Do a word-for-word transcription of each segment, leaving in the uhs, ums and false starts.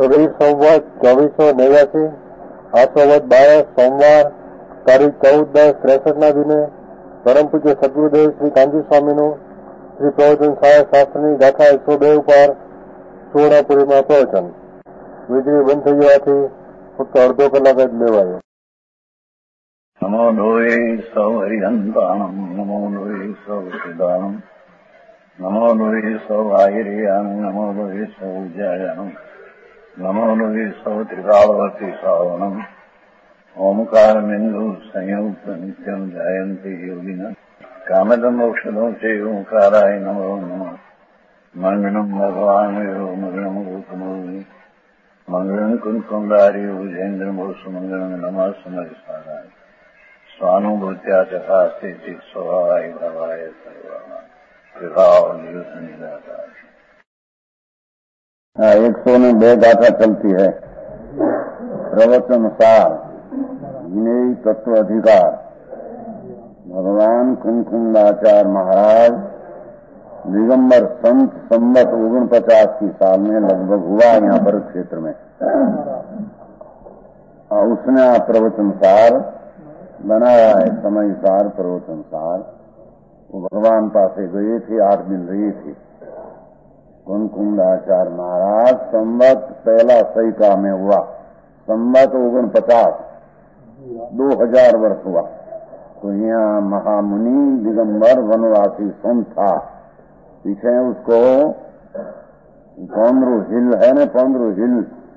રવિ સંવત ચોવીસો નેવ્યાસી આસોવત બારસ સોમવાર તારીખ ચૌદ દસ ત્રેસઠ ના દિને પરમ પૂજ્ય સદગુરુદેવ શ્રી કાંજી સ્વામીનું શ્રી પ્રવચન સહાય શાસ્ત્રની ગાથા એકસો બે ઉપર સુવર્ણપુરીમાં પ્રવચન. વીજળી બંધ થઈ જવાથી ફક્ત અડધો કલાક જ લેવાયો. નમો લોહે સૌ હરિહંતાણમ નમો લોહે સૌ સિદ્ધાણમ નમો લોહે સૌ આયર્યાણમ નમો લોહે સૌ જયાણમ નમો લોહે સૌ ત્રિકાળવતી શ્રાવણમ ઓમકાર બિંદુ સંયુક્ત નિત્યમ જયંતી યોગિના કામદમ ઔષધો છે ઓંકારાય નમો નમઃ. મંગળમ ભગવાન મંગળમ ગૌતમોની મંગળમ કુંકુંડારી ઉજેન્દ્ર મોસુ મંગળમ નમઃ સમયસારાય સ્વાનુભૂત્યા ચકાસ્તે ચિત સ્વભાવાય ભવાય સર્વમાં વિભાવ નિયુત નિરાકાર. एक सौ में बे गाथा चलती है. प्रवचन सार ज्ञेय तत्व अधिकार. भगवान कुंकुंदाचार्य महाराज दिगंबर संत संवत ओगन पचास की साल में लगभग हुआ यहाँ पर क्षेत्र में. उसने आप प्रवचन सार बनाया है, समय सार प्रवचन सार. वो भगवान पासे गए थे, आठ दिन रहे थे. कुंकुंदाचार्य महाराज संवत पहला सैका में हुआ. संवत ओगन पचास दो हजार वर्ष हुआ. तो यहाँ महामुनि दिगंबर वनवासी संत था. पीछे उसको पौंद्रो हिल है न, पौंद्रो हिल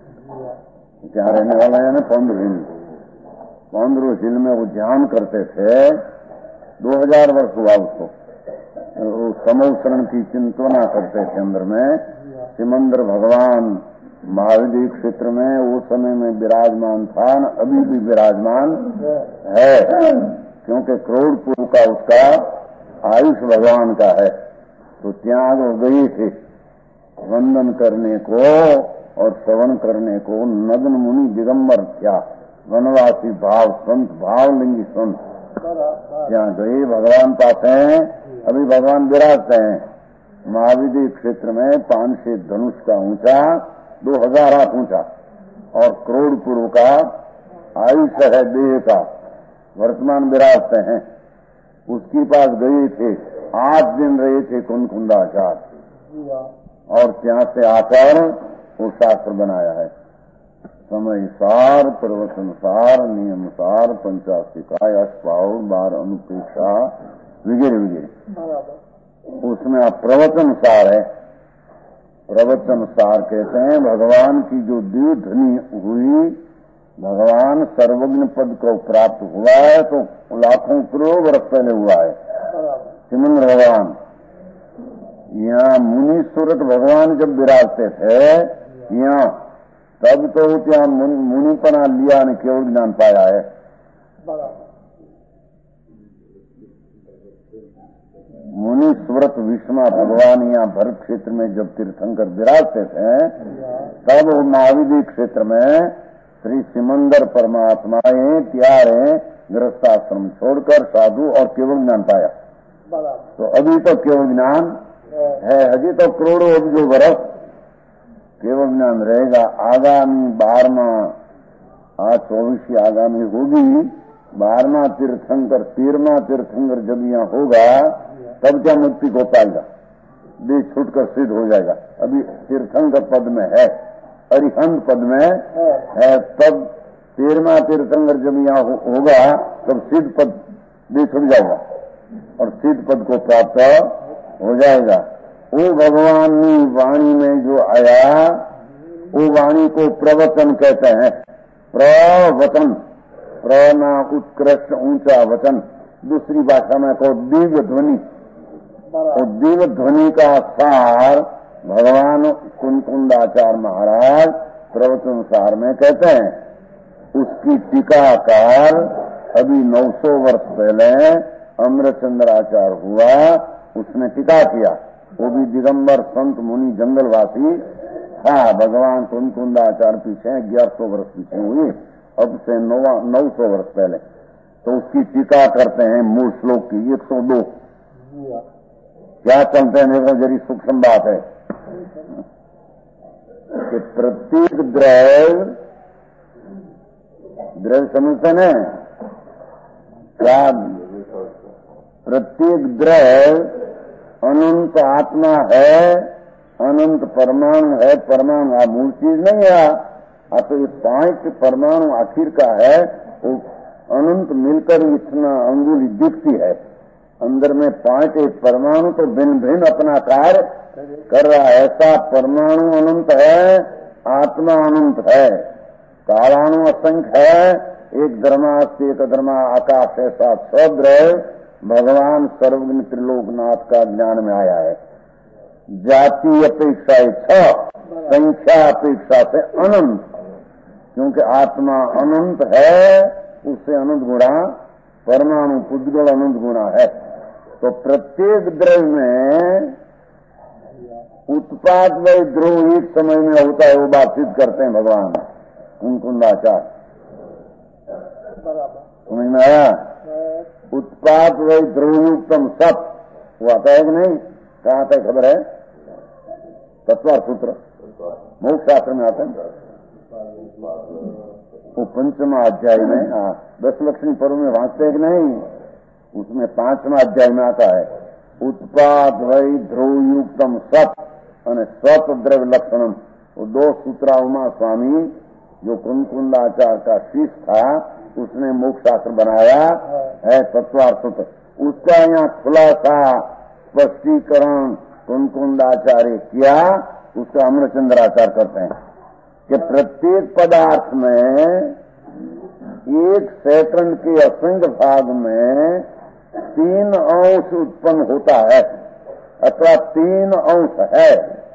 क्या रहने वाला है न, पौंद्रो हिल. पौंद्रो हिल में वो ध्यान करते थे. दो हजार वर्ष हुआ उसको. वो समोसरण की चिंतना करते थे अंदर में. सिमंदर भगवान महावीर क्षेत्र में उस समय में विराजमान था न, अभी भी विराजमान है, क्योंकि करोड़पुर का उसका आयुष भगवान का है. तो त्याग हो गई थे वंदन करने को और श्रवण करने को. नग्न मुनि दिगंबर क्या वनवासी भाव संत भावलिंगी संत ત્યાં गए भगवान पास हैं. अभी भगवान विराजते हैं महाविद्य क्षेत्र में. पांच से धनुष का ऊंचा, दो हजार हाथ ऊंचा और करोड़पुर का आयुष है देह का. वर्तमान विराजते हैं. उसके पास गए थे, आठ दिन रहे थे कुंकुंदाचार्य. और ત્યાં से आकर वो शास्त्र बनाया है. समय सार प्रवचन सार नियम सार पंचाशिकाय अष्टाउर बार अनुपेक्षा वगैरह वगैरह. उसमें आप प्रवचन सार है. प्रवचन सार कहते हैं भगवान की जो दिव्य ध्वनि हुई, भगवान सर्वज्ञ पद को प्राप्त हुआ है तो लाखों करोड़ वर्ष पहले हुआ है. सिमंदर भगवान यहाँ मुनि सूरत भगवान जब विराजते थे यहाँ, तब तो ત્યાં मुनिपना लिया ने केवल ज्ञान पाया है. मुनि सुव्रत विष्णु भगवान यहाँ भरत क्षेत्र में जब तीर्थंकर विराजते थे, तब महाविद्य क्षेत्र में श्री सिमंदर परमात्माएं त्यारे गृहस्थाश्रम छोड़कर साधु और केवल ज्ञान पाया. तो अभी तो केवल ज्ञान है. अभी तो करोड़ों अब्जों वर्ष केवल ज्ञान रहेगा. आगामी बारहवा आज चौबीस आगामी होगी. बारहवा तीर्थंकर तेरहवा तीर्थंकर जब यहाँ होगा तब क्या मुक्ति को पाएगा, देह छूटकर सिद्ध हो जाएगा. अभी तीर्थंकर पद में है, अरिहंत पद में है. तब तेरहवा तीर्थंकर जब यहाँ हो, होगा तब सिद्ध पद देह छूट जाएगा और सिद्ध पद को प्राप्त हो जाएगा. वो भगवान की वाणी में जो आया, वो वाणी को प्रवचन कहते हैं. प्रवचन, प्रना उत्कृष्ट ऊंचा वचन. दूसरी भाषा में को दिव्य ध्वनि. और दिव्य ध्वनि का सार भगवान कुंकुंदाचार्य महाराज प्रवचन सार में कहते हैं. उसकी टीकाकार अभी नौ सौ वर्ष पहले अमृतचंद्राचार्य हुआ, उसने टीका किया. वो भी दिगंबर संत मुनि जंगलवासी था. भगवान कुंकुंदाचार्य पीछे ग्यारह सौ वर्ष पीछे हुए, अब से नौ सौ वर्ष पहले. तो उसकी टीका करते हैं मूल श्लोक की एक सौ दो. क्या चलते हैं देखो, जरी सूक्ष्म बात है. कि प्रत्येक द्रव्य द्रव्य समझते न क्या? प्रत्येक द्रव्य अनंत आत्मा है, अनंत परमाणु है। परमाणु आ मूल चीज नहीं है, आ तो ये पांच परमाणु आखिर का है। वो अनंत मिलकर इतना अंगुली दिखती है। अंदर में पांच एक परमाणु तो भिन्न भिन्न अपना कार्य कर रहा है। ऐसा परमाणु अनंत है, आत्मा अनंत है, कालाणु असंख्य है। एक द्रमा से एक द्रमा आकाश ऐसा सद्रव्य भगवान सर्वज्ञ त्रिलोकनाथ का ज्ञान में आया है। जाति अपेक्षा छ, संख्या अपेक्षा से अनंत, क्योंकि आत्मा अनंत है, उससे अनंत गुणा परमाणु पुद्गल अनंत गुणा है। तो प्रत्येक द्रव्य में उत्पाद व ध्रुव एक समय में होता है, वो बात सिद्ध करते हैं भगवान कुंकुंदाचार्य। समझ में आया? उत्पाद व ध्रुवयुक्तम सत, वो आता है कि नहीं? कहाँ आता है खबर है? तत्वार सूत्र मोक्ष शास्त्र में आता है, वो पंचमा अध्याय में। हाँ, दस लक्षणी पर्व में वांचते हैं कि नहीं? उसमें पांचवा अध्याय में आता है उत्पाद वही ध्रुवयुक्तम सत और सत द्रव्य लक्षणम। वो दो सूत्रा उमा स्वामी जो कुंकुंदाचार्य का शिष्य था, उसने मोक्ष शास्त्र बनाया है तत्वार सूत्र। उसका यहाँ खुलासा स्पष्टीकरण कुंकुंदाचार्य किया, उसका अमरचंद्राचार्य करते हैं कि प्रत्येक पदार्थ में एक सेकंड के असंख्य भाग में तीन अंश उत्पन्न होता है, अथवा तीन अंश है।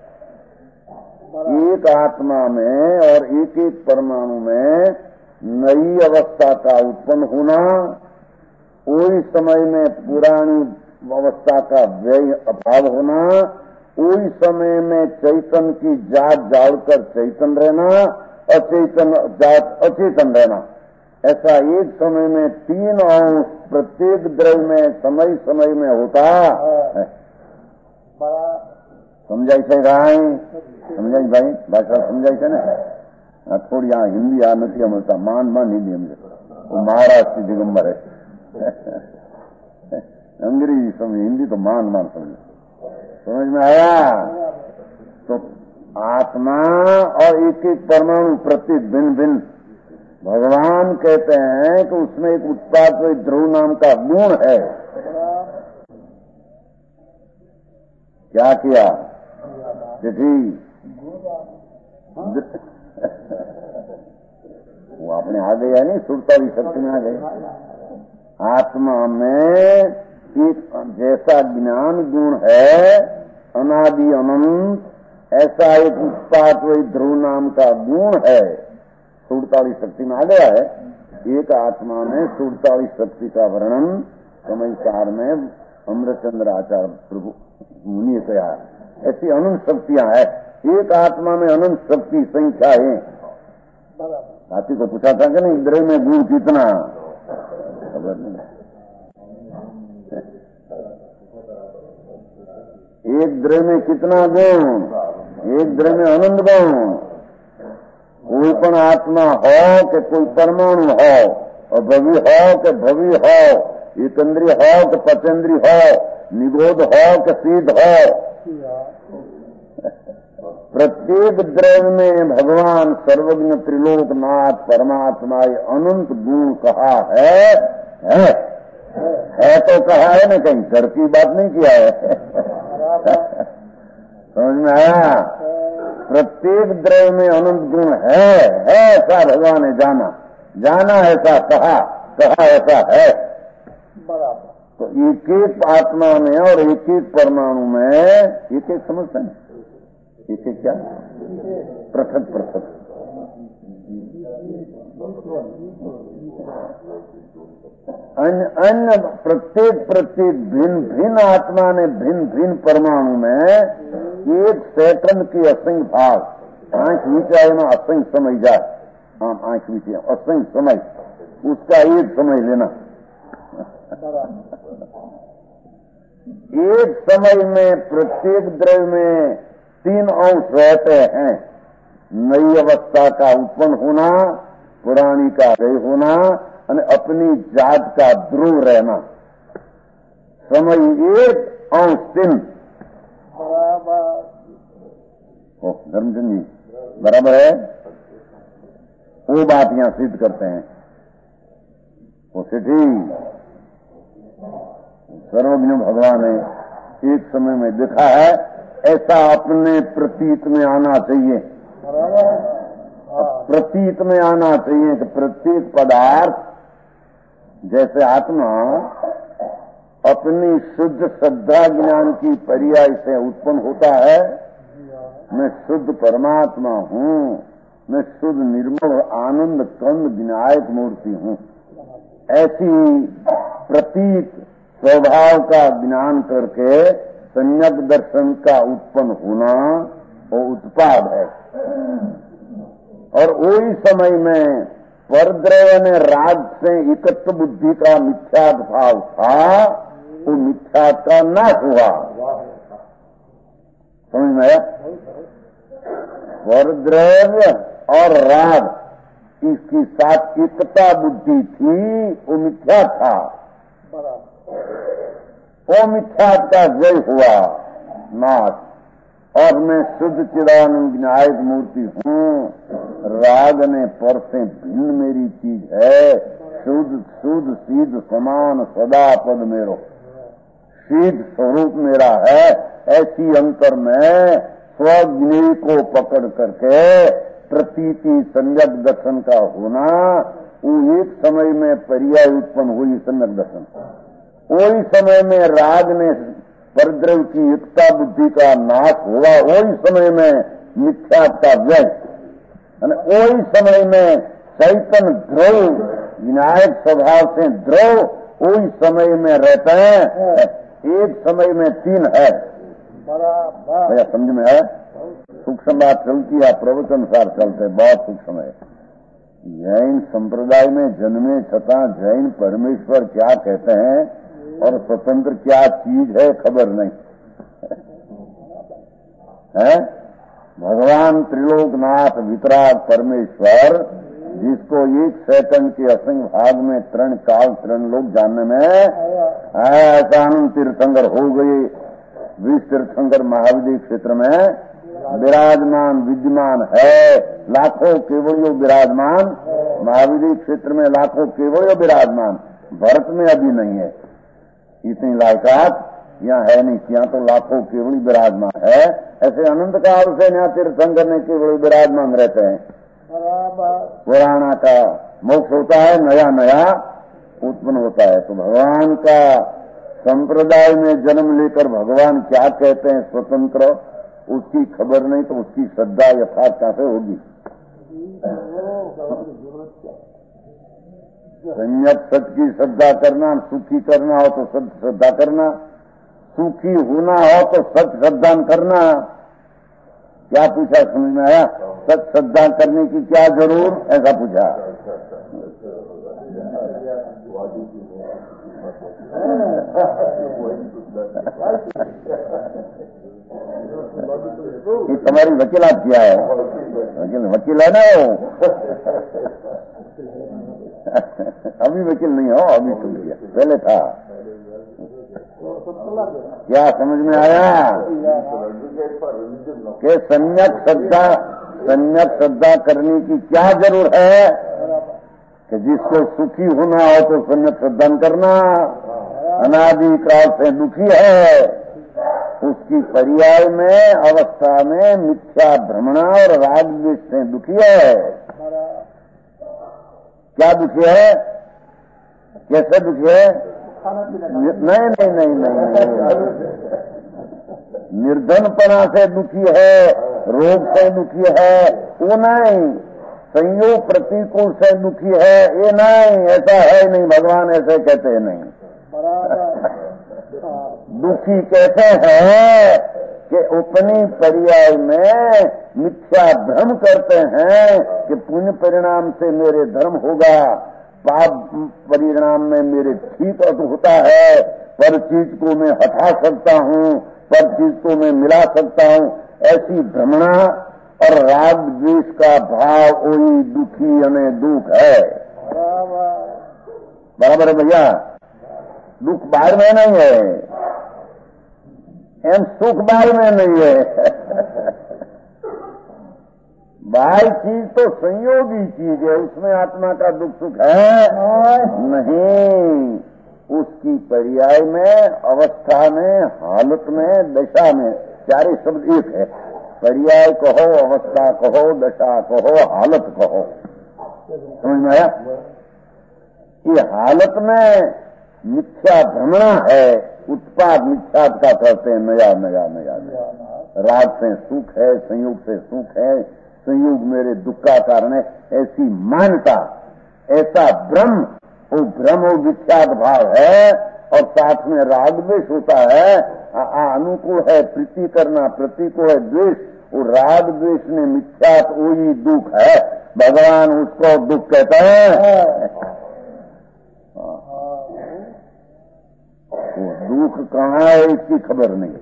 एक आत्मा में और एक एक परमाणु में नई अवस्था का उत्पन्न होना, वही समय में पुरानी अवस्था का व्यय अभाव होना, वही समय में चैतन्य की जात जाड़कर चैतन रहना, अचेतन जात अचेतन रहना। ऐसा एक समय में तीन अंश प्रत्येक द्रव्य में समय समय में होता है। समझाई છે ભાઈ? સમજાઈ ભાઈ? ભાષા સમજાય છે ને? થોડી આ હિન્દી આ નથી સમજતા, मान मान हिंदी समझे। वो महाराष्ट्र दिगंबर है, अंग्रेजी समझे, हिंदी तो मान मान समझे। समझ में आया? तो आत्मा और एक एक परमाणु प्रत्येक भिन्न भिन्न, भगवान कहते हैं कि उसमें एक उत्पाद ध्रुव नाम का गुण है। क्या किया? चिट्ठी वो अपने आ गया नहीं, सुरताली शक्ति में आ गए। आत्मा में एक जैसा ज्ञान गुण है अनादि अनंत, ऐसा एक उत्पाद वही ध्रुव नाम का गुण है, सुरताली शक्ति में आ गया है। एक आत्मा में सुरताली शक्ति का वर्णन समयकार में अमृतचंद्र आचार्य प्रभु मुनि ने कहा। ऐसी अनंत शक्तियां हैं, एक आत्मा में अनंत शक्ति संख्या है। हाथी को पूछा था कि नहीं द्रव्य में गुण कितना, खबर नहीं। एक द्रव्य में कितना गुण? एक द्रव्य में अनंत गुण। कोई पण आत्मा हो कि कोई परमाणु हो, और भवि हो कि भवि हो, एकंद्री हो कि पचेंद्री हो, निगोद हो कि सीध हो, प्रत्येक द्रव्य में भगवान सर्वज्ञ त्रिलोकनाथ परमात्मा अनंत गुण कहा है, है है तो कहा है ना, कहीं घर की बात नहीं किया है। समझ में आया? प्रत्येक द्रव्य में अनंत गुण है, है ऐसा भगवान ने जाना, जाना ऐसा कहा, कहा ऐसा है। तो एक एक आत्मा में और एक एक परमाणु में एक एक समझते हैं, एक एक क्या पृथक पृथक। अन्य अन्य प्रत्येक प्रत्येक भिन्न भिन्न आत्मा ने भिन्न भिन्न परमाणु में एक सेकंड के असंख्य भाग, आंख नीचे आए ना असंख्य समय जाए, हाँ आंख नीचे असंख्य समय, उसका एक समय लेना। एक समय में प्रत्येक द्रव्य में तीन अंश रहते हैं, नई अवस्था का उत्पन्न होना, पुरानी का क्षय होना और अपनी जात का ध्रुव रहना। समय एक अंश तीन। ओ धर्मचंद जी बराबर है, वो बात यहां सिद्ध करते हैं। वो सिद्धि सर्वज्ञ भगवान ने एक समय में देखा है, ऐसा अपने प्रतीत में आना चाहिए। प्रतीत में आना चाहिए कि प्रत्येक पदार्थ जैसे आत्मा अपनी शुद्ध श्रद्धा ज्ञान की पर्याय से उत्पन्न होता है, मैं शुद्ध परमात्मा हूँ, मैं शुद्ध निर्मल आनंद कंद विनायक मूर्ति हूँ, ऐसी प्रतीत स्वभाव का ज्ञान करके सम्यक दर्शन का उत्पन्न होना वो उत्पाद है। और वही समय में परद्रव्य ने राग से एकत्व बुद्धि का मिथ्यात भाव था, वो मिथ्यात का नाश हुआ। समझ में आया? परद्रव्य और राग इसकी सात्विकता बुद्धि थी, वो मिथ्या था। वो मिथ्यात का जय हुआ, नाश। और मैं शुद्ध चिदानंद विनायक मूर्ति हूँ। राग ने पर से भिन्न मेरी चीज है, शुद्ध शुद्ध सीध समान सदा पद मेरो, सीध स्वरूप मेरा है। ऐसी अंतर में स्वज्ञ को पकड़ करके प्रतीति सम्यक दर्शन का होना, वो एक समय में पर्याय उत्पन्न हुई सम्यक दर्शन। वही समय में राग ने परद्रव्य की एकता बुद्धि का नाश हुआ, वही समय में मिथ्या का व्यय, वही समय में चैतन्य ध्रुव विनायक स्वभाव से ध्रुव वही समय में रहते हैं। एक समय में तीन है। भैया समझ में है? सूक्ष्म बात चलती है, प्रवचन सार चलते, बहुत सूक्ष्म है। जैन संप्रदाय में जन्मे छता जैन परमेश्वर क्या कहते हैं और स्वतंत्र क्या चीज है खबर नहीं है। भगवान त्रिलोकनाथ वितराग परमेश्वर, जिसको एक सेकंड के असंग भाग में तरण काल तरण लोग जानने में ऐसा आनंद तीर्थंकर हो गए। विश्व तीर्थंकर महाविद्य क्षेत्र में विराजमान विद्यमान है, लाखों केवड़ियों विराजमान महाविद्य क्षेत्र में, लाखों केवड़ियों विराजमान। भारत में अभी नहीं है इतनी लायकात, यहाँ है नहीं, यहाँ तो लाखों केवड़ी विराजमान है। ऐसे अनंत काल से यहाँ तीर्थंकर ने केवड़ी विराजमान रहते हैं। पुराना का मोक्ष होता है, नया नया उत्पन्न होता है। तो भगवान का संप्रदाय में जन्म लेकर भगवान क्या कहते हैं स्वतंत्र, उसकी खबर नहीं, तो उसकी श्रद्धा यथार्थ कैसे होगी? सम्यक सत्य की श्रद्धा करना, सुखी करना हो तो सत्य श्रद्धा करना, सुखी होना हो तो सत्य श्रद्धा करना। क्या पूछा समझ में आया? सत्य श्रद्धा करने की क्या जरूर, ऐसा पूछा। ये तुम्हारी वकीलात किया है, वकील वकील है ना वो। अभी वकील नहीं हो, अभी सुन लिया, पहले था। क्या समझ में आया कि सम्यक श्रद्धा सम्यक श्रद्धा करने की क्या जरूर है कि जिसको सुखी होना हो तो सम्यक श्रद्धा करना। अनादि काल से दुखी है, उसकी पर्याय में अवस्था में मिथ्या भ्रमणा और राग द्वेष से दुखी है। क्या दुखी है? कैसे दुखी है? नहीं नहीं नहीं नहीं निर्धनपना से दुखी है, रोग से दुखी है, वो नहीं। संयोग प्रतिकूल से दुखी है, ये नहीं। ऐसा है नहीं, भगवान ऐसे कहते हैं नहीं। दुखी कहते हैं कि अपनी पर्याय में मिथ्या भ्रम करते हैं कि पुण्य परिणाम से मेरे धर्म होगा, पाप परिणाम में मेरे ठीक होता है, पर चीज को मैं हटा सकता हूँ, पर चीज को मैं मिला सकता हूँ। ऐसी भ्रमणा और राग द्वेष का भाव वही दुखी अने दुख है। बराबर है भैया? दुख बाहर में नहीं है, एम सुख बाहर में नहीं है। बाहर चीज तो संयोगी चीज है, उसमें आत्मा का दुख सुख है नहीं। उसकी पर्याय में, अवस्था में, हालत में, दशा में, चारे शब्द एक है। पर्याय कहो, अवस्था कहो, दशा कहो, हालत कहो। समझ में आया? ये हालत में मिथ्या भ्रमणा है, उत्पाद मिथ्यात का करते हैं, नया नया नया नया। राग से सुख है, संयोग से सुख है, संयोग मेरे दुख का कारण है, ऐसी मान्यता, ऐसा भ्रम, वो भ्रम और विख्यात भाव है। और साथ में राग द्वेष होता है, अनुकूल है प्रीति करना, प्रतिकूल है द्वेष। वो राग द्वेष ने मिथ्यात वही दुख है, भगवान उसको दुख कहते हैं। वो दुख कहाँ है इसकी खबर नहीं।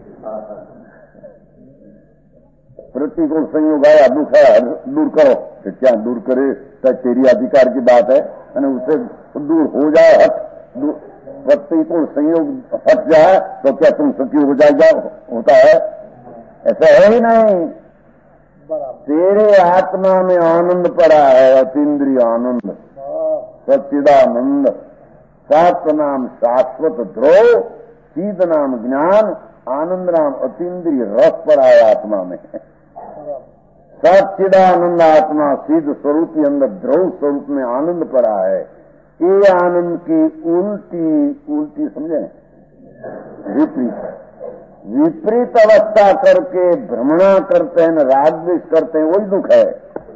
प्रतिकूल संयोग आया, दुख है, दूर करो, तो क्या दूर करे? तो तेरी अधिकार की बात है, उससे दूर हो जाए, हट। प्रतिकूल संयोग हट जाए तो क्या तुम सुखी हो जाएगा? होता है? ऐसा है ही नहीं। तेरे आत्मा में आनंद पड़ा है, अतीन्द्रिय आनंद, सच्चिदानंद। सत्य नाम शाश्वत ध्रुव, चिद नाम ज्ञान, आनंद नाम अतीन्द्रिय रस पड़ा है आत्मा में। सच्चिदानंद आत्मा सिद्ध स्वरूप के अंदर ध्रुव स्वरूप में आनंद पड़ा है। ये आनंद की उल्टी उल्टी समझे, विपरीत विपरीत अवस्था करके भ्रमणा करते हैं, राग द्वेष करते हैं, वही दुख है।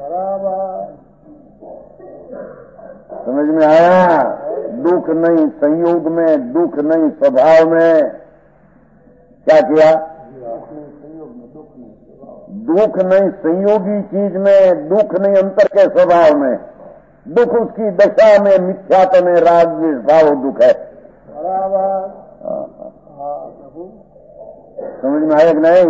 समझ में आया? दुख नहीं संयोग में, दुख नहीं स्वभाव में। क्या किया? दुख नहीं संयोगी चीज में, दुख नहीं अंतर के स्वभाव में, दुख उसकी दशा में, मिथ्यात्व में, राग द्वेष भाव दुख है। समझ में आया कि नहीं?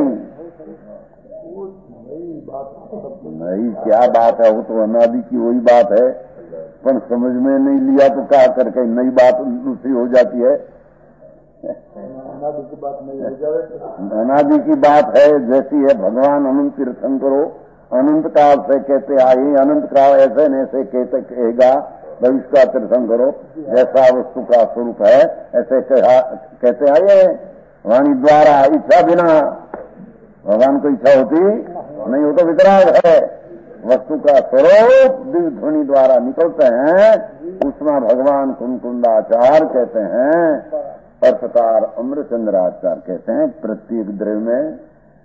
नहीं, क्या बात है? वो तो अनादि की वही बात है, पर समझ में नहीं लिया तो क्या करके नई बात दूसरी हो जाती है। अनादि की बात नहीं हो जाए। अनादि की बात है जैसी है। भगवान अनंत तीर्थन करो, अनंत काल से कहते आए, अनंत काल ऐसे न ऐसे कहते कहेगा, भविष्य का तीर्थन करो। जैसा वस्तु का स्वरूप है ऐसे कहते आए वाणी द्वारा, इच्छा बिना। भगवान को इच्छा होती नहीं, हो तो वितराग है। वस्तु का स्वरूप दिव्य ध्वनि द्वारा निकलते हैं, उसमें भगवान कुंकुंदाचार्य कहते हैं, अर्थकार अमृतचंद्राचार्य कहते हैं। प्रत्येक द्रव्य में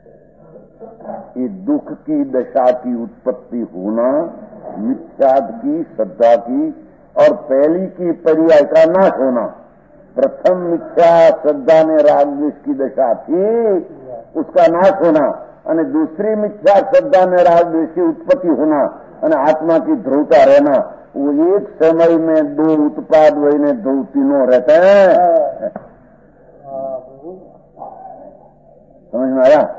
ये दुख की दशा की उत्पत्ति होना, मिथ्याद की, श्रद्धा की, और पहली की पर्याय का नाश होना। प्रथम मिथ्या श्रद्धा ने राग द्वेष की दशा थी, उसका नाश होना, और दूसरी मिथ्या श्रद्धा में राग द्वेष की उत्पत्ति होना, और आत्मा की ध्रुवता रहना। वो एक समय में दो उत्पाद वही ने दो तीनों रहते हैं। समझ में आया?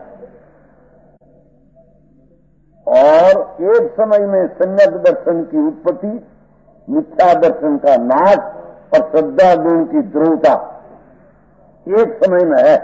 और एक समय में सम्यक दर्शन की उत्पत्ति, मिथ्या दर्शन का नाश, और श्रद्धा गुण की ध्रुवता एक समय में है।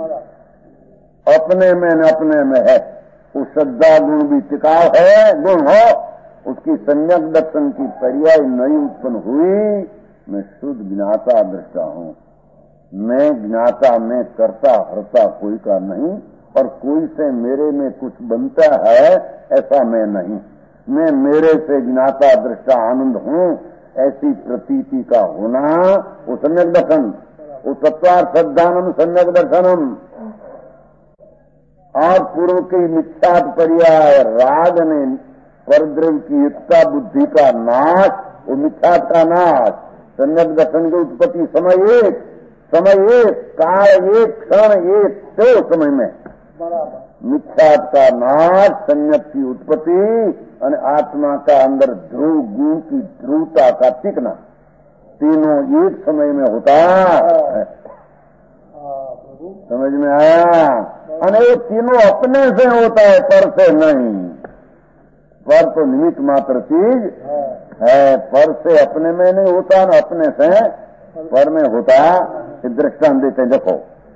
अपने में न अपने में है। वो श्रद्धा गुण भी टिकाव है, गुण हो, उसकी सम्यक दर्शन की पर्याय नहीं उत्पन्न हुई। मैं शुद्ध ज्ञाता दृष्टा हूं। मैं ज्ञाता, मैं करता हरता कोई का नहीं, और कोई से मेरे में कुछ बनता है ऐसा मैं नहीं। मैं मेरे से ज्ञाता दृष्टा आनंद हूं, ऐसी प्रतीति का होना वो सम्यक दर्शन, वो तत्वार्थ श्रद्धानम सम्यक दर्शनम। और पूर्व की मिथ्यात पर्याय राग ने परद्रव्य की एकता बुद्धि का नाश, वो मिथ्यात का नाश। सम्यक दर्शन की उत्पत्ति समय एक, समय एक, काल एक, क्षण एक, तो समय में मिथ्यात का नाश, सम्यक की उत्पत्ति, और आत्मा का अंदर ध्रुव गुण की ध्रुवता का टिकना, तीनों एक समय में होता है। समझ में आया? और ये तीनों अपने से होता है, पर से नहीं। पर तो निमित्त मात्र चीज है, पर से अपने में नहीं होता न अपने से पर में होता। दृष्टांत देते देखो,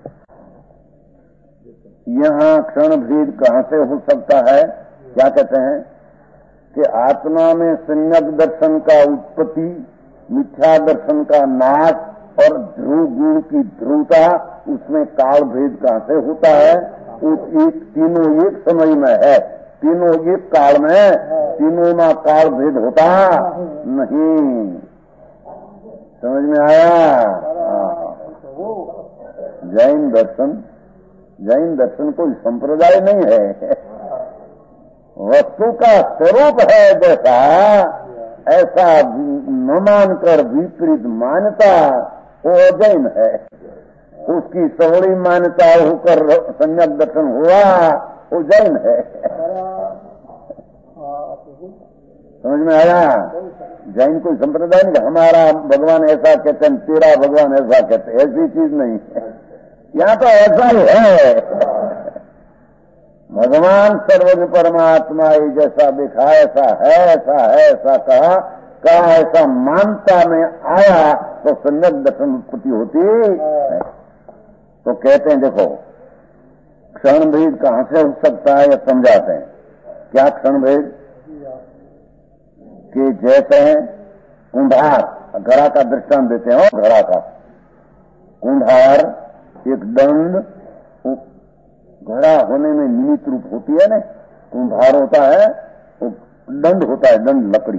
यहाँ क्षण भेद कहाँ से हो सकता है? क्या कहते हैं कि आत्मा में सम्यक दर्शन का उत्पत्ति, मिथ्या दर्शन का नाश और ध्रुव गुण की ध्रुवता, उसमें काल भेद कहाँ से होता है? उस एक तीनों एक समय में है, तीनों एक काल में, तीनों में काल भेद होता नहीं। समझ में आया? जैन दर्शन, जैन दर्शन कोई संप्रदाय नहीं है, वस्तु का स्वरूप है जैसा, ऐसा न मानकर विपरीत मान्यता वो जैन है। उसकी सवड़ी मान्यता होकर सम्यक दर्शन हुआ, वो जैन है। समझ में आया? जैन कोई संप्रदाय नहीं, हमारा भगवान ऐसा कहते हैं, तेरा भगवान ऐसा कहते हैं, ऐसी चीज नहीं है। यहाँ तो ऐसा ही है, भगवान सर्वज्ञ परमात्मा ही जैसा दिखा ऐसा है, ऐसा है, ऐसा कहा कहा ऐसा मानता में आया तो सम्यक दर्शन उत्पत्ति होती है। तो कहते हैं देखो, क्षण भेद कहाँ से हो सकता है, यह समझाते हैं। क्या क्षण भेद? कि जैसे कुंभार, घड़ा का दृष्टांत देते हैं, घड़ा का कुंभार एक दंड, घड़ा होने में निमित्त रूप होती है ना, कुंभार होता है, वो दंड होता है, दंड लकड़ी,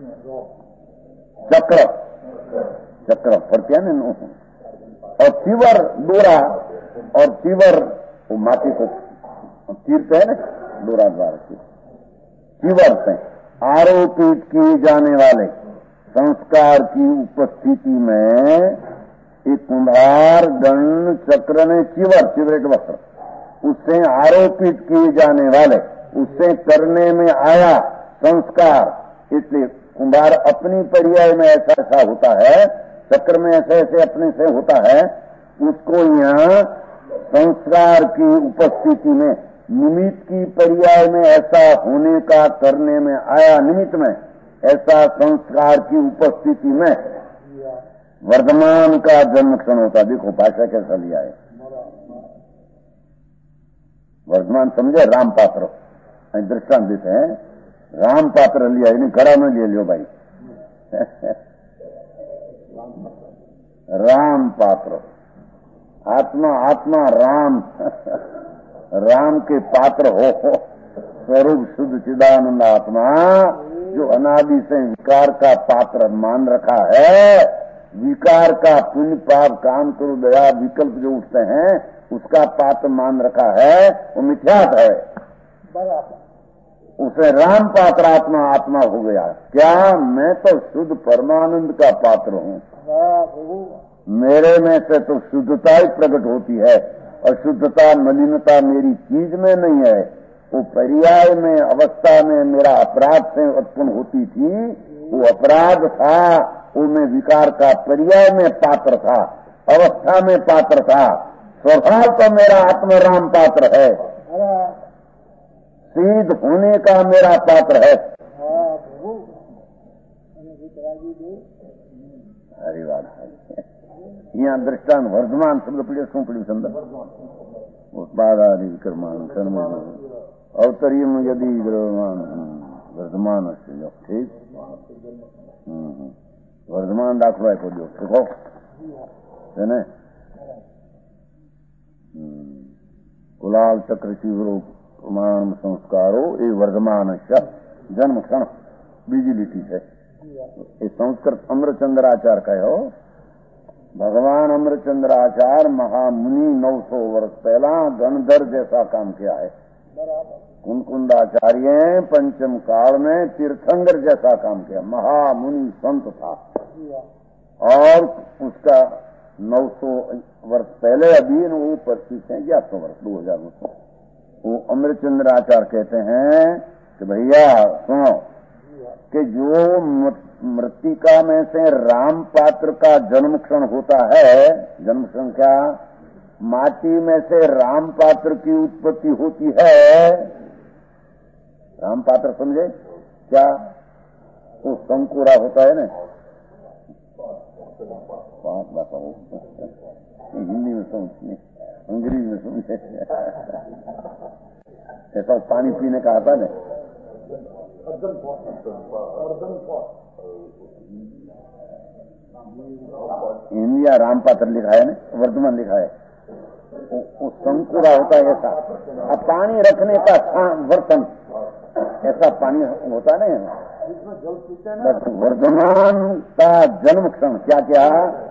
चक्र चक्र फरते हैं ना, और चीवर डोरा, और चीवर वो माटी को चीरते हैं ना डोरा द्वारा, चीवर से आरोपित किए जाने वाले संस्कार की उपस्थिति में एक कुंभार दंड चक्र ने चीवर, चिवरे के वस्त्र, उससे आरोपित किए जाने वाले, उससे करने में आया संस्कार, इसलिए कुंभार अपनी पर्याय में ऐसा ऐसा होता है, चक्र में ऐसे ऐसे अपने से होता है, उसको यहाँ संस्कार की उपस्थिति में, निमित्त की पर्याय में ऐसा होने का, करने में आया निमित्त में ऐसा संस्कार की उपस्थिति में वर्धमान का जन्म क्षण होता। देखो भाषा कैसा लिया है, वर्धमान समझे, राम पात्र दृष्टांत देते हैं, राम पात्र लिया, इन्हें घड़ा में ले लियो भाई राम पात्र, आत्मा आत्मा राम राम के पात्र हो, स्वरूप शुद्ध चिदानंद आत्मा, जो अनादि से विकार का पात्र मान रखा है, विकार का पुण्य पाप काम करो दया विकल्प जो उठते हैं उसका पात्र मान रखा है, वो मिथ्यात है, उसे राम पात्र आत्मा आत्मा हो गया। क्या? मैं तो शुद्ध परमानंद का पात्र हूँ, मेरे में से तो शुद्धता ही प्रकट होती है, और शुद्धता मलिनता मेरी चीज में नहीं है, वो पर्याय में अवस्था में मेरा अपराध से उत्पन्न होती थी, वो अपराध था, वो मैं विकार का पर्याय में पात्र था, अवस्था में पात्र था, स्वभाव तो मेरा आत्मा राम पात्र है, सिद्ध होने का मेरा पात्र है। हरि बात यहाँ दृष्टांत वर्धमान शब्द पीड़े शू पीड़ी संदर्भ उत्पादादि विक्रमान कर्म अवतरियम यदि वर्धमान ठीक वर्धमान दाखलो आप्यो जो देखो है ने कुलाल चक्र शिवरो प्रमाण संस्कारो ये वर्धमान जन्म क्षण बीजी लीटी है। ये संस्कृत अमरचंद्राचार्य का हो, भगवान अमरचंद्राचार्य महामुनि नौ सौ वर्ष पहला गणधर जैसा काम किया है, कुंकुंदाचार्य पंचम काल में तीर्थंकर जैसा काम किया, महामुनि संत था, और उसका नौ सौ वर्ष पहले अभी वो पच्चीस है ग्यारह सौ वर्ष दो हजार वर्ष वो अमरचंद्राचार्य कहते हैं कि भैया सुनो कि जो मृतिका में से राम पात्र का जन्म क्षण होता है, जन्म क्षण क्या, माटी में से राम पात्र की उत्पत्ति होती है, राम पात्र समझे, क्या वो संकुरा होता है ना, बात बताओ हिंदी में समझे, अंग्रेजी में समझे, ऐसा पानी पीने का आता है। हिंदी या रामपात्र लिखा है ना, वर्तमान लिखा है, वो संकुरा होता है ऐसा। अब पानी रखने का बर्तन ऐसा पानी होता नहीं है। वर्तमान का जन्म क्षण क्या क्या,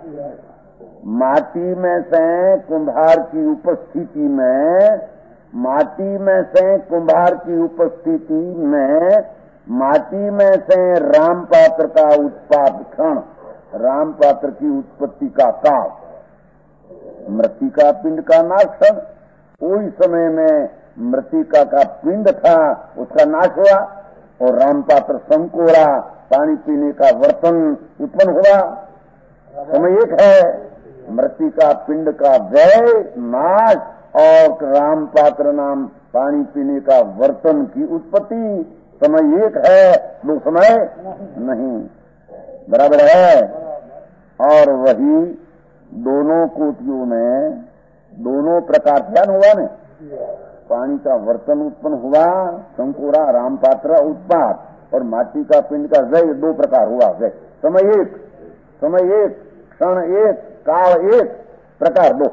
माटी में से कुंभार की उपस्थिति में, माटी में से कुंभार की उपस्थिति में, माटी में से रामपात्र का उत्पाद क्षण, रामपात्र की उत्पत्ति का काल, मृतिका पिंड का नाश क्षण, उस समय में मृतिका का पिंड था उसका नाश हुआ और रामपात्र संकोरा पानी पीने का बर्तन उत्पन्न हुआ। समय एक है, मृतिका पिंड का व्यय नाश और रामपात्र नाम पानी पीने का बर्तन की उत्पत्ति, समय एक है, दो समय नहीं, बराबर है। और वही दोनों कोटियों में दोनों प्रकार ध्यान हुआ ने, पानी का बर्तन उत्पन्न हुआ संकोरा रामपात्र उत्पाद, और माटी का पिंड का व्यय दो प्रकार हुआ। व्यय समय एक, समय एक, क्षण एक, काल एक, प्रकार दो।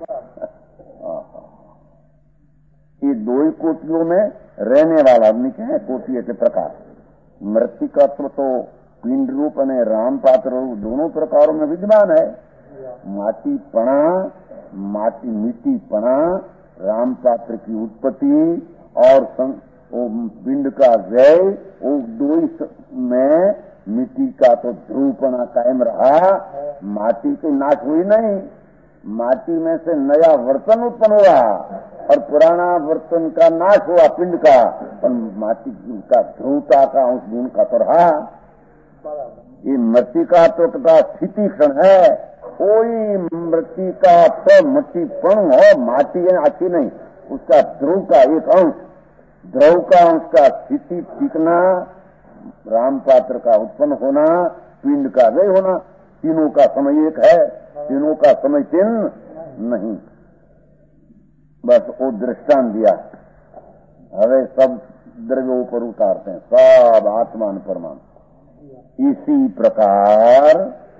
ये दो ही कोटियों में रहने वाला आदमी के हैं कोटि के प्रकार। मृतिकत्व तो पिंड रूप और रामपात्र रूप दोनों प्रकारों में विद्यमान है। माटी पणा, माटी मिट्टी पणा, रामपात्र की उत्पत्ति और वो पिंड का व्यय, वो दो में मिट्टी का तो ध्रुवपना कायम रहा, माटी तो नाश हुई नहीं, माटी में से नया बर्तन उत्पन्न हुआ और पुराना बर्तन का नाश हुआ पिंड का, और माटी का ध्रुवता का उस गुण का तो रहा। ये मृतिका तो का स्थिति क्षण है, कोई मृतिका तो मिट्टीपण हो, माटी अच्छी नहीं, उसका ध्रुव का एक अंश, ध्रुव का अंश का स्थिति टिकना, रामपात्र का उत्पन्न होना, पिंड का व्यय होना, तीनों का समय एक है, तीनों का समय तीन नहीं। बस वो दृष्टांत दिया। हवे सब द्रव्यों पर उतारते हैं, सब आत्मान परमाणु। इसी प्रकार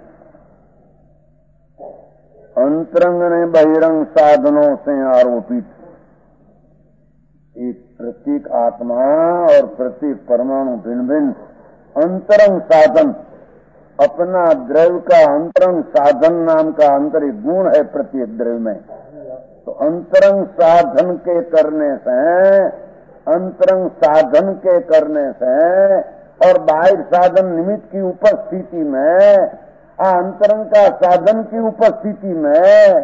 अंतरंग ने बहिरंग साधनों से आरोपित एक प्रत्येक आत्मा और प्रत्येक परमाणु भिन्न भिन्न अंतरंग साधन, अपना द्रव्य का अंतरंग साधन नाम का अंतरिक गुण है प्रत्येक द्रव्य में। तो अंतरंग साधन के करने से, अंतरंग साधन के करने से और बाह्य साधन निमित्त की उपस्थिति में, अंतरंग का साधन की उपस्थिति में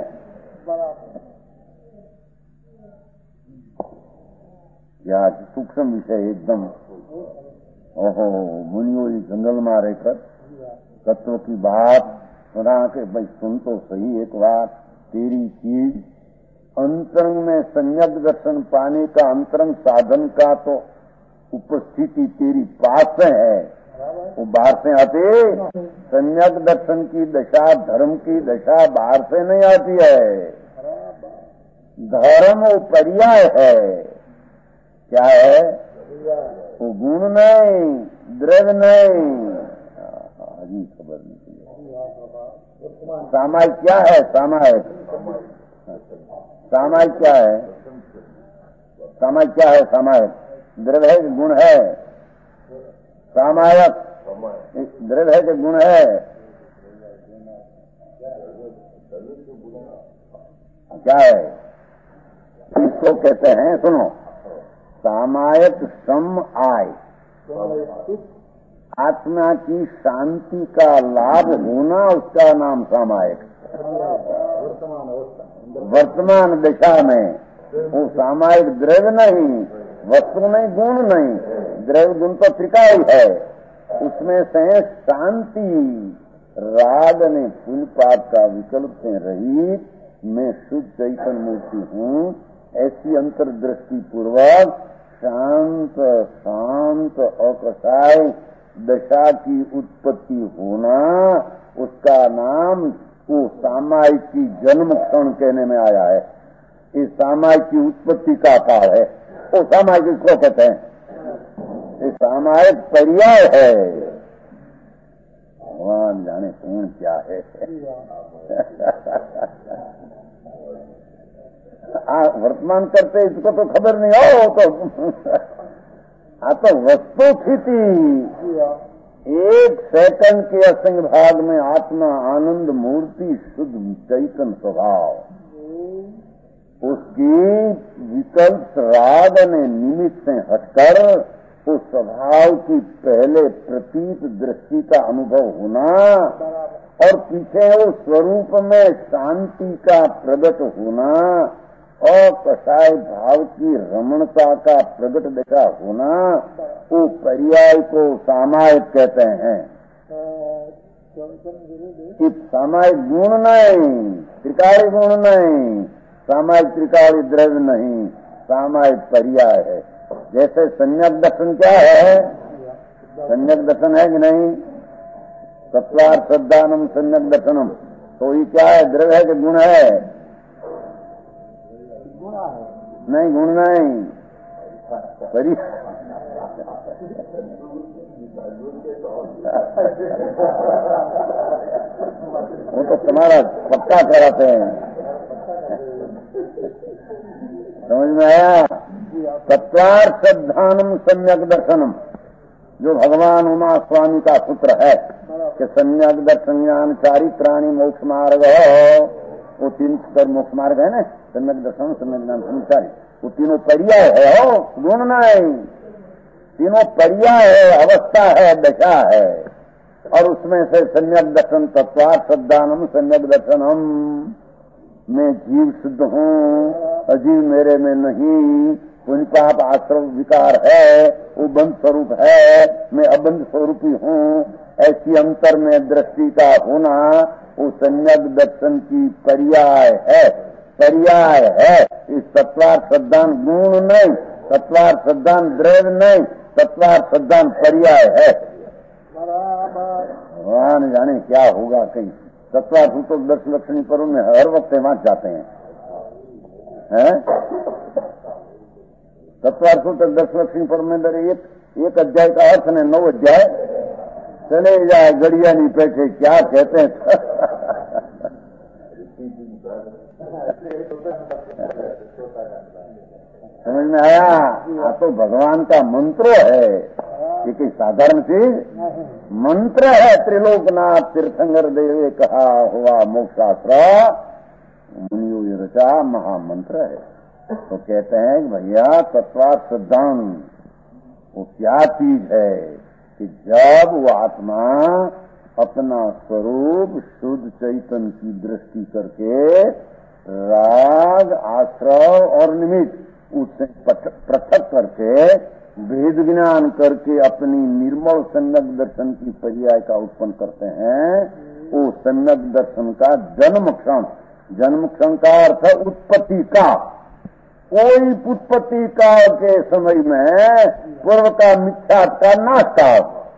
क्या सूक्ष्म विषय एकदम। ओहो, मुनियों जंगल में रहकर तत्व की बात सुना के भाई सुन तो सही एक बात, तेरी चीज अंतरंग में संयग दर्शन पाने का अंतरंग साधन का तो उपस्थिति तेरी पास है, वो बाहर से आते। संयग दर्शन की दशा, धर्म की दशा बाहर से नहीं आती है, धर्म वो पर्याय है। क्या है वो? गुण नहीं, द्रव्य नहीं। अजी खबर नहीं। सामायिक क्या है? सामायिक सामायिक क्या है? सामायिक क्या है? सामायिक द्रव्य है कि गुण है? सामायक द्रव्य है कि गुण है? क्या है? इसको कहते हैं, सुनो, सामायक सम आय, आत्मा की शांति का लाभ होना, उसका नाम सामायिक। वर्तमान दिशा में वो सामायिक द्रव्य नहीं, वस्तु नहीं, गुण नहीं, द्रव्य गुण तो त्रिकाल है, उसमें से शांति, राग ने फूल पाप का विकल्प से रहित मैं शुद्ध चैतन्य मूर्ति हूँ, ऐसी अंतर्दृष्टि पूर्वक शांत शांत शांत अकसाय दशा की उत्पत्ति होना, उसका नाम वो सामायिक की जन्म क्षण कहने में आया है। इस सामायिक की उत्पत्ति का काल है, वो सामायिक इसको कहते हैं। ये सामायिक पर्याय है। भगवान जाने कौन क्या है। आ, वर्तमान करते इसको तो खबर नहीं हो तो आ तो वस्तु स्थिति एक सेकंड के असंग भाग में आत्मा आनंद मूर्ति शुद्ध चैतन्य स्वभाव, उसकी विकल्प राग ने निमित्त से हटकर उस स्वभाव की पहले प्रतीत दृष्टि का अनुभव होना और पीछे उस स्वरूप में शांति का प्रकट होना और कसाय भाव की रमणता का प्रकट देखा होना, वो पर्याय को सामायिक कहते हैं। कि सामायिक गुण नहीं, त्रिकाली गुण नहीं, सामायिक त्रिकाली द्रव्य नहीं, सामायिक पर्याय है। जैसे सम्यक दर्शन क्या है? सम्यक दर्शन है कि नहीं? सत्वार श्रद्धानम सम्यक दर्शनम, तो ये क्या है? द्रव्य है कि गुण है? नहीं, गुण नहीं, पर्याय। वो तो तुम्हारा पक्का कराते हैं, समझ में आया? सत्वार श्रद्धानम सम्यक दर्शनम, जो भगवान उमा स्वामी का सूत्र है कि सम्यक दर्शन ज्ञान चारित्राणी मोक्ष मार्ग, वो तीन स्तर मोक्ष मार्ग है ना, सम्यक दर्शन सम्यक ज्ञान संचारी, वो तीनों पर्याय है। हो गुण नहीं, तीनों पर्याय है, अवस्था है, दशा है। और उसमें से सम्यक दर्शन तत्वार श्रद्धानम सम्यक दर्शनम में जीव शुद्ध हूँ, अजीव मेरे में नहीं, पुण्य पाप आश्रव विकार है, वो बंध स्वरूप है, मैं अबंध स्वरूपी हूँ, ऐसी अंतर में दृष्टि का होना वो सम्यक दर्शन की पर्याय है। पर्याय है। इस तत्वार श्रद्धान गुण नहीं, तत्वार श्रद्धान द्रव्य नहीं, तत्वार श्रद्धान पर्याय है। भगवान जाने क्या होगा। कहीं तत्वार सूत्र दर्शन लक्षणी पर उनमें हर वक्त वहां जाते हैं, हैं? तत्वार सूत्र दर्शन लक्षणी पर में एक एक अध्याय का अर्थ ने नौ अध्याय चले जाए, गड़िया नहीं बैठे, क्या कहते हैं। समझ में आया? हाँ, तो भगवान का मंत्र है, ये कोई साधारण चीज मंत्र है। त्रिलोकनाथ तीर्थंकर देवे कहा हुआ मोक्षास्त्र मुनियों ये रचा महामंत्र है। तो कहते हैं कि भैया तत्वार सिद्धांत वो क्या चीज है कि जब वो आत्मा अपना स्वरूप शुद्ध चैतन्य की दृष्टि करके राग आश्रव और निमित्त उससे पृथक करके भेद ज्ञान करके अपनी निर्मल सम्यक दर्शन की पर्याय का उत्पन्न करते हैं, वो सम्यक दर्शन का जन्म क्षण, जन्म क्षण का अर्थ है उत्पत्ति का। कोई उत्पत्ति काल के समय में पूर्व का मिथ्या का नाश का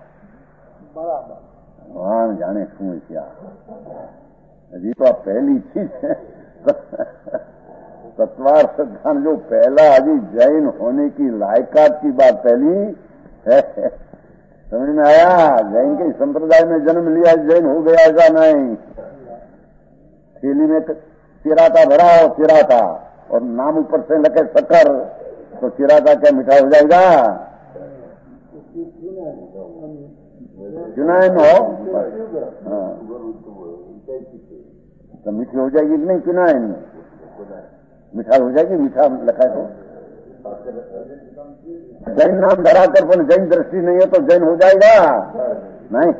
भगवान जाने क्यों क्या। अजी तो पहली चीज है तत्वार सिद्धांत जो पहला अभी जैन होने की लायकात की बात पहली है। समझ में आया? जैन के संप्रदाय में जन्म लिया जैन हो गया, ऐसा नहीं। थैली में चिराता भरा हो चिराता और नाम ऊपर से लगे शक्कर, तो चिराता क्या मीठा हो जाएगा? चुनाई में हो तो मीठी हो जाएगी कि नहीं? चुनाई में मीठा हो जाएगी, मीठा लिखा है तो जैन नाम धरा कर पर जैन दृष्टि नहीं है तो जैन हो जाएगा नहीं।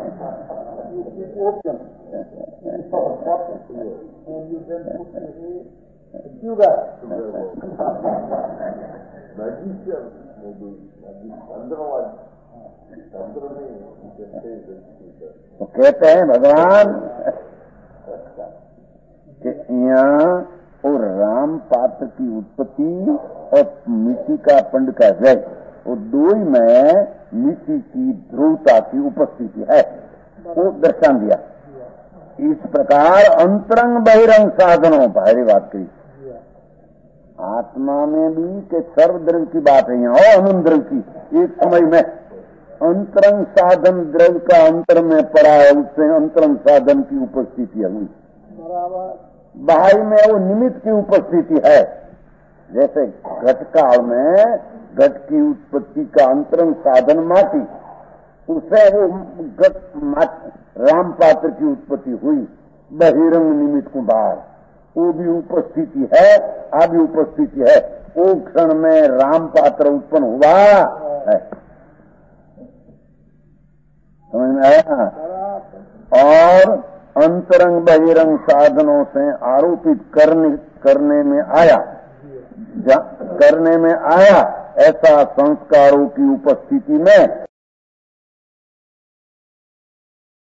तो कहते हैं भगवान कि यहाँ और राम पात्र की उत्पत्ति और मिट्टी का पंड का जय, वो दो ही में नीति की ध्रुवता की उपस्थिति है, वो दर्शान दिया। इस प्रकार अंतरंग बहिरंग साधनों, भारी बात कही, आत्मा में भी के सर्वद्रव्य की बात है यहाँ, और अनंत द्रव्य की। एक समय में अंतरंग साधन द्रव्य का अंतर में पड़ा है, उससे अंतरंग साधन की उपस्थिति हुई। बाहर में वो निमित्त की उपस्थिति है। जैसे घटकाल में घट की उत्पत्ति का अंतरंग साधन माटी, उससे वो घट राम पात्र की उत्पत्ति हुई, बहिरंग निमित्त को बाहर, वो भी उपस्थिति है, आ भी उपस्थिति है। वो क्षण में राम पात्र उत्पन्न हुआ है, समझ में आया। और अंतरंग बहिरंग साधनों से आरोपित करने करने में आया करने में आया ऐसा संस्कारों की उपस्थिति में